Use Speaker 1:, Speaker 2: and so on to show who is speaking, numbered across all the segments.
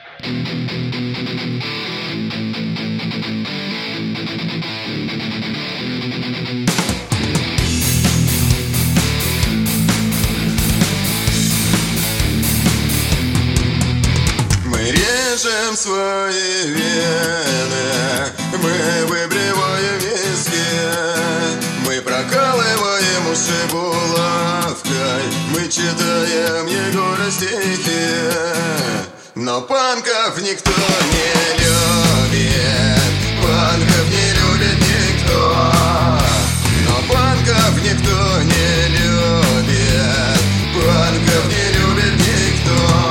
Speaker 1: Режем свои вены, мы выбриваем виски, мы прокалываем уши булавкой, мы читаем Егора стихи. Но панков никто не любит, панков не любит никто. Но панков никто не любит, панков не любит никто.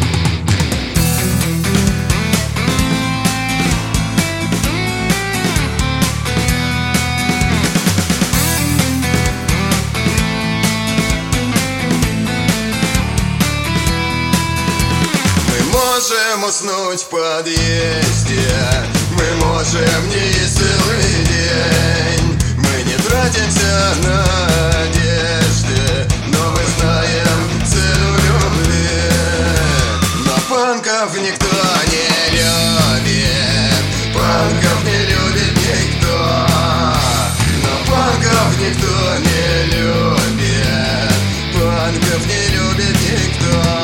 Speaker 1: Мы можем уснуть в подъезде, мы можем не есть целый день, мы не тратимся на одежды, но мы знаем цену любви. Но панков никто не любит, панков не любит никто. Но панков никто не любит, панков не любит никто.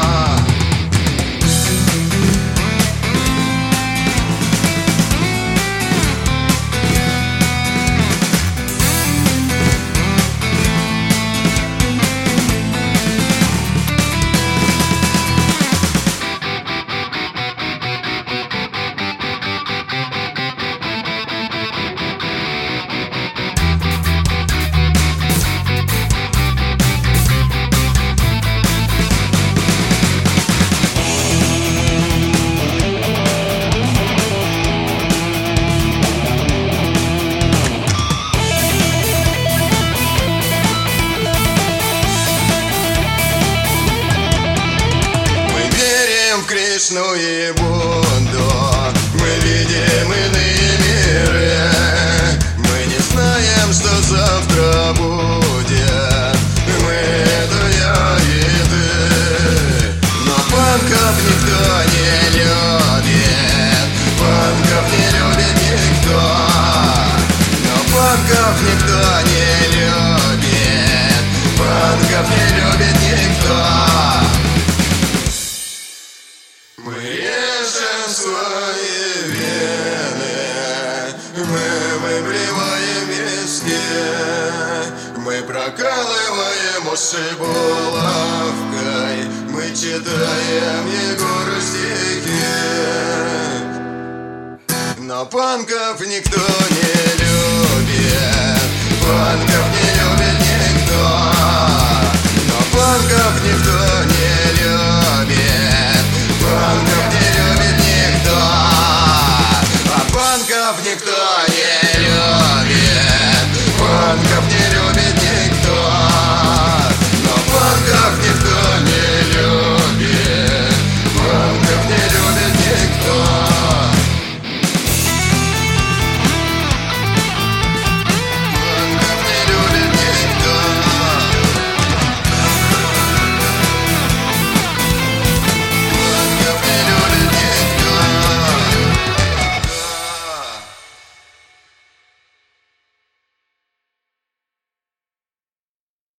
Speaker 1: Кришну и Будду, мы видим иные миры, мы не знаем, что завтра будет, мы это я и ты. Но панков никто не любит, панков не любит никто. Но панков никто не любит, панков не любит никто. Мы режем свои вены, мы выбриваем виски, мы прокалываем уши булавкой, мы читаем Егора стихи. Но панков никто не любит, панков не любит никто. Но панков никто